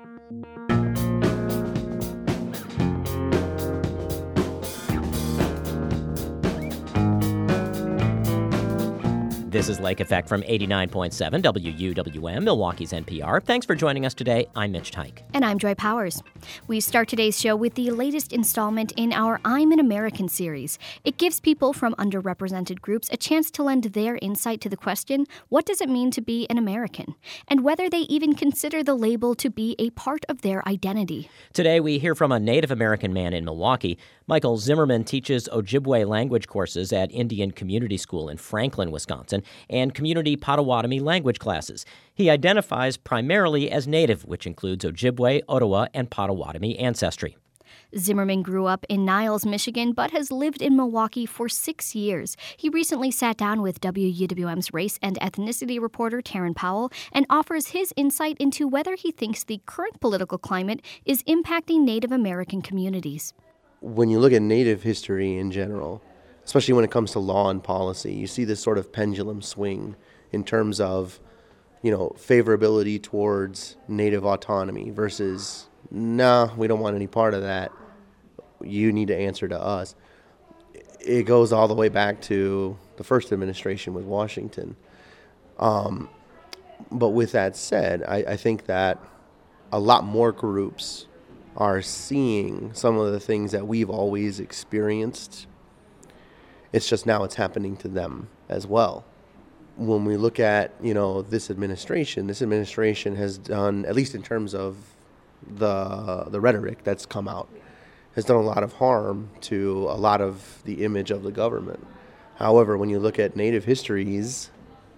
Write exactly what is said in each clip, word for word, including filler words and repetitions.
This is Lake Effect from eighty-nine point seven W U W M, Milwaukee's N P R. Thanks for joining us today. I'm Mitch Tyke. And I'm Joy Powers. We start today's show with the latest installment in our I'm an American series. It gives people from underrepresented groups a chance to lend their insight to the question, what does it mean to be an American? And whether they even consider the label to be a part of their identity. Today, we hear from a Native American man in Milwaukee. Michael Zimmerman teaches Ojibwe language courses at Indian Community School in Franklin, Wisconsin, and community Potawatomi language classes. He identifies primarily as Native, which includes Ojibwe, Ottawa, and Potawatomi ancestry. Zimmerman grew up in Niles, Michigan, but has lived in Milwaukee for six years. He recently sat down with W U W M's race and ethnicity reporter Taryn Powell and offers his insight into whether he thinks the current political climate is impacting Native American communities. When you look at Native history in general, especially when it comes to law and policy, you see this sort of pendulum swing in terms of, you know, favorability towards Native autonomy versus, nah, we don't want any part of that. You need to answer to us. It goes all the way back to the first administration with Washington. Um, but with that said, I, I think that a lot more groups are seeing some of the things that we've always experienced. It's just now it's happening to them as well. When we look at, you know, this administration, this administration has done, at least in terms of the the rhetoric that's come out, has done a lot of harm to a lot of the image of the government. However, when you look at Native histories,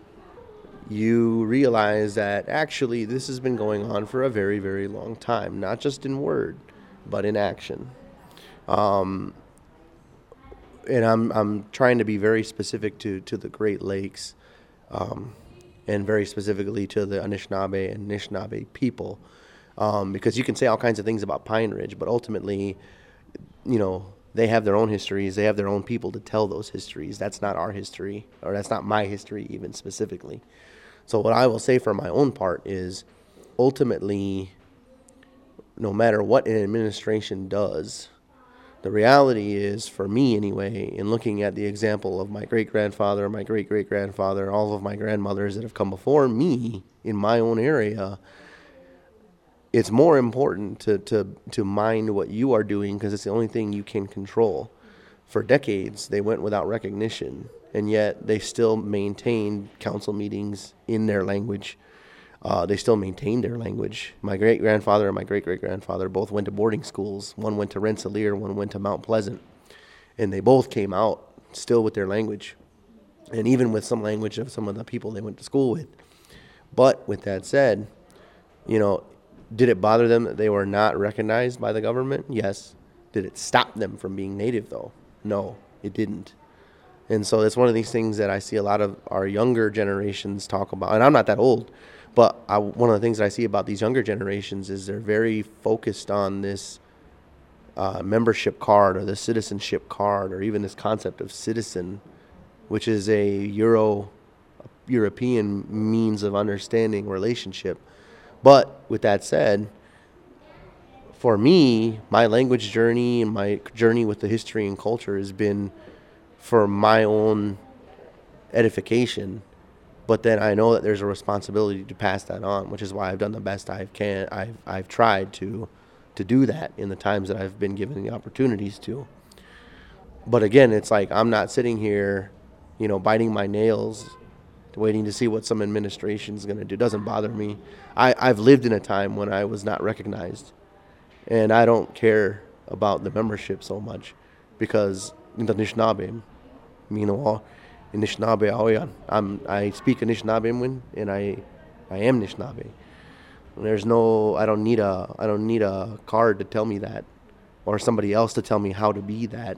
you realize that actually this has been going on for a very, very long time, not just in word, but in action. Um, and I'm I'm trying to be very specific to, to the Great Lakes, um, and very specifically to the Anishinaabe and Anishinaabe people, um, because you can say all kinds of things about Pine Ridge, but ultimately, you know, they have their own histories. They have their own people to tell those histories. That's not our history, or that's not my history even specifically. So what I will say for my own part is, ultimately, no matter what an administration does, the reality is, for me anyway, in looking at the example of my great-grandfather, my great-great-grandfather, all of my grandmothers that have come before me in my own area, it's more important to, to, to mind what you are doing because it's the only thing you can control. For decades, they went without recognition, and yet they still maintained council meetings in their language. Uh, they still maintained their language. My great-grandfather and my great-great-grandfather both went to boarding schools. One went to Rensselaer, one went to Mount Pleasant. And they both came out still with their language, and even with some language of some of the people they went to school with. But with that said, you know, did it bother them that they were not recognized by the government? Yes. Did it stop them from being Native, though? No, it didn't. And so it's one of these things that I see a lot of our younger generations talk about. And I'm not that old, but I, one of the things that I see about these younger generations is they're very focused on this uh, membership card or the citizenship card or even this concept of citizen, which is a Euro European means of understanding relationship. But with that said, for me, my language journey and my journey with the history and culture has been for my own edification. But then I know that there's a responsibility to pass that on, which is why I've done the best I can. I've I've tried to to do that in the times that I've been given the opportunities to. But again, it's like I'm not sitting here, you know, biting my nails, waiting to see what some administration is going to do. It doesn't bother me. I, I've lived in a time when I was not recognized, and I don't care about the membership so much because in the Anishinaabe, you know, Anishinaabe, oh yeah, I'm I speak Anishinaabe and I I am Anishinaabe. There's no I don't need a I don't need a card to tell me that, or somebody else to tell me how to be that.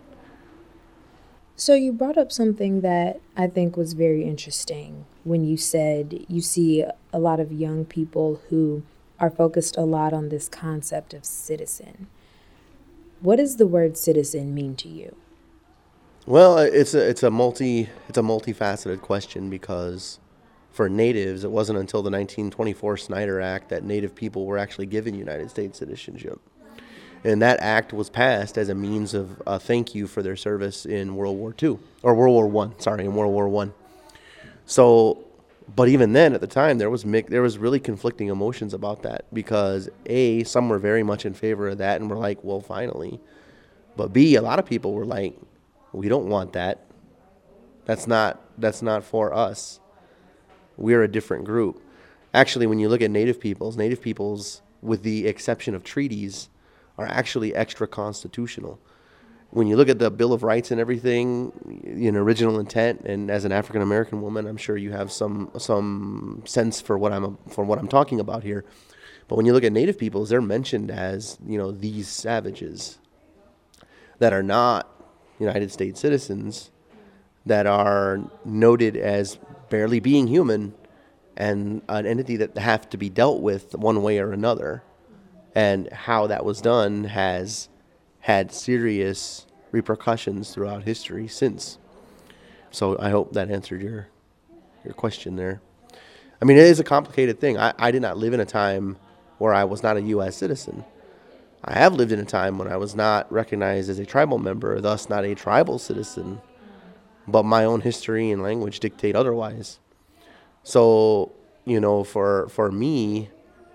So you brought up something that I think was very interesting when you said you see a lot of young people who are focused a lot on this concept of citizen. What does the word citizen mean to you? Well, it's a it's a multi it's a multifaceted question because for natives, it wasn't until the nineteen twenty-four Snyder Act that Native people were actually given United States citizenship. And that act was passed as a means of uh, thank you for their service in World War Two, or World War One, sorry, in World War One. So, but even then, at the time, there was there was really conflicting emotions about that, because A, some were very much in favor of that and were like, well, finally. But B, a lot of people were like, we don't want that. That's not that's not for us. We're a different group. Actually, when you look at Native peoples, Native peoples, with the exception of treaties, are actually extra constitutional. When you look at the Bill of Rights and everything, in original intent, and as an African American woman, I'm sure you have some some sense for what I'm for what I'm talking about here. But when you look at Native peoples, they're mentioned as, you know, these savages that are not United States citizens, that are noted as barely being human and an entity that have to be dealt with one way or another. And how that was done has had serious repercussions throughout history since. So I hope that answered your your question there. I mean, it is a complicated thing. I, I did not live in a time where I was not a U S citizen. I have lived in a time when I was not recognized as a tribal member, thus not a tribal citizen, but my own history and language dictate otherwise. So, you know, for for me,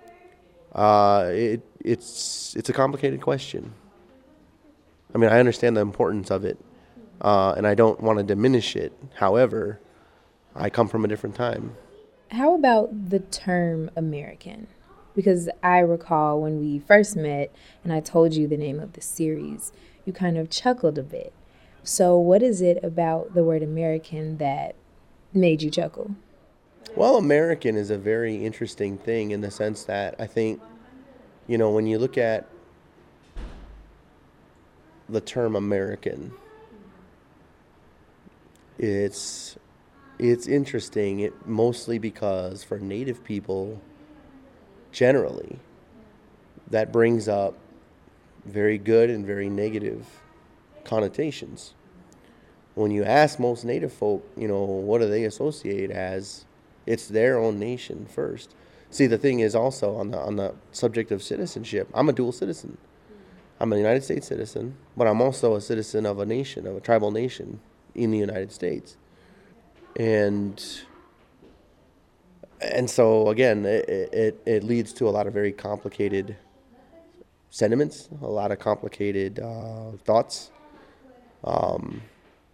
uh, it it's it's a complicated question. I mean, I understand the importance of it, uh, and I don't want to diminish it. However, I come from a different time. How about the term American? Because I recall when we first met and I told you the name of the series, you kind of chuckled a bit. So what is it about the word American that made you chuckle? Well, American is a very interesting thing in the sense that I think, you know, when you look at the term American, it's it's interesting, it mostly because for Native people, generally, that brings up very good and very negative connotations. When you ask most Native folk, you know, what do they associate as? It's their own nation first. See, the thing is also on the on the subject of citizenship, I'm a dual citizen. I'm a United States citizen, but I'm also a citizen of a nation, of a tribal nation in the United States. And and so, again, it, it, it leads to a lot of very complicated sentiments, a lot of complicated uh, thoughts. Um,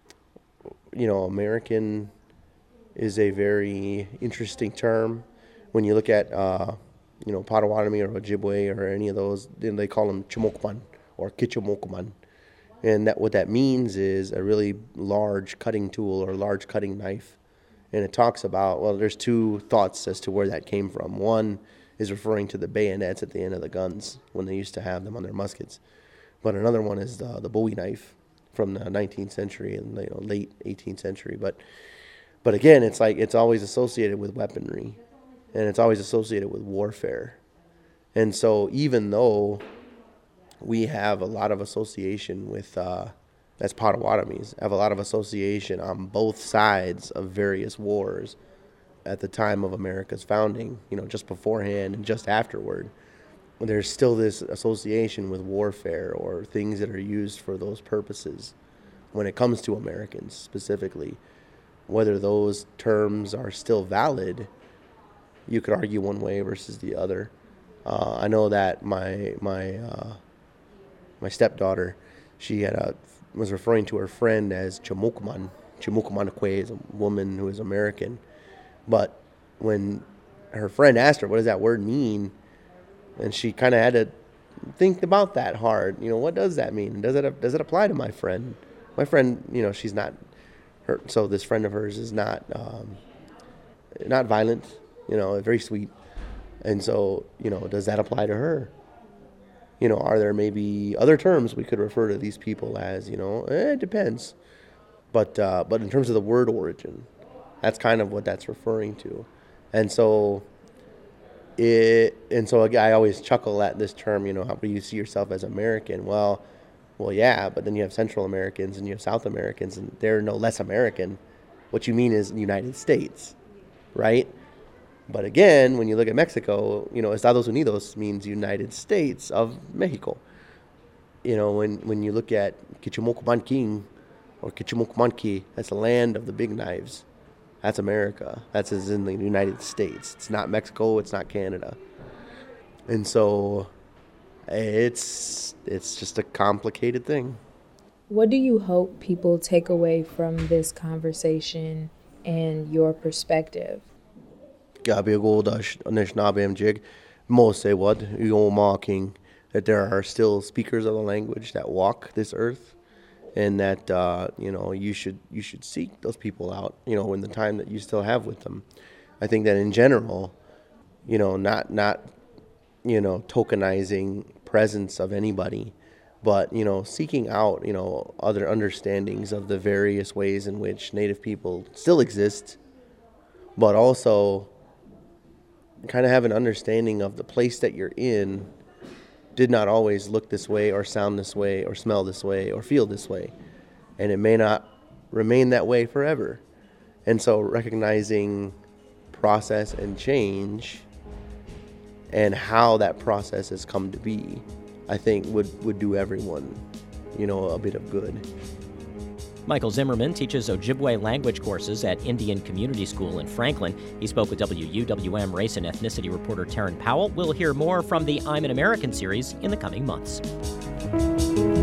you know, American is a very interesting term. When you look at, uh, you know, Potawatomi or Ojibwe or any of those, then they call them Chumokman or Kichumokman. And that what that means is a really large cutting tool or large cutting knife. And it talks about, well, there's two thoughts as to where that came from. One is referring to the bayonets at the end of the guns when they used to have them on their muskets. But another one is the, the Bowie knife from the nineteenth century and, you know, late eighteenth century. But but again, it's like it's always associated with weaponry, and it's always associated with warfare. And so even though we have a lot of association with, uh, as Potawatomis, have a lot of association on both sides of various wars at the time of America's founding, you know, just beforehand and just afterward, there's still this association with warfare or things that are used for those purposes when it comes to Americans specifically. Whether those terms are still valid, you could argue one way versus the other. Uh, I know that my my uh, my stepdaughter, she had a, was referring to her friend as Chumokman. Chumokmanakwe is a woman who is American. But when her friend asked her, what does that word mean? And she kind of had to think about that hard. You know, what does that mean? Does it does it apply to my friend? My friend, you know, she's not, her, so this friend of hers is not um, not violent, you know, very sweet. And so, you know, does that apply to her? You know, are there maybe other terms we could refer to these people as, you know? Eh, it depends. But uh, but in terms of the word origin, that's kind of what that's referring to. And so it and so I always chuckle at this term, you know, how do you see yourself as American? Well, well, yeah, but then you have Central Americans and you have South Americans, and they're no less American. What you mean is United States, right? But again, when you look at Mexico, you know, Estados Unidos means United States of Mexico. You know, when, when you look at Quichumocmanquín or Quichumocmanqui, that's the land of the big knives. That's America. That's as in the United States. It's not Mexico. It's not Canada. And so it's it's just a complicated thing. What do you hope people take away from this conversation and your perspective? Gabi Goldash Anishnabem Jig Mose what you mocking that there are still speakers of the language that walk this earth, and that uh, you know you should you should seek those people out, you know, in the time that you still have with them. I think that in general, you know, not not you know tokenizing presence of anybody, but you know seeking out you know other understandings of the various ways in which Native people still exist, but also kind of have an understanding of the place that you're in did not always look this way or sound this way or smell this way or feel this way. And it may not remain that way forever. And so recognizing process and change and how that process has come to be, I think would, would do everyone, you know, a bit of good. Michael Zimmerman teaches Ojibwe language courses at Indian Community School in Franklin. He spoke with W U W M race and ethnicity reporter Taryn Powell. We'll hear more from the I'm an American series in the coming months.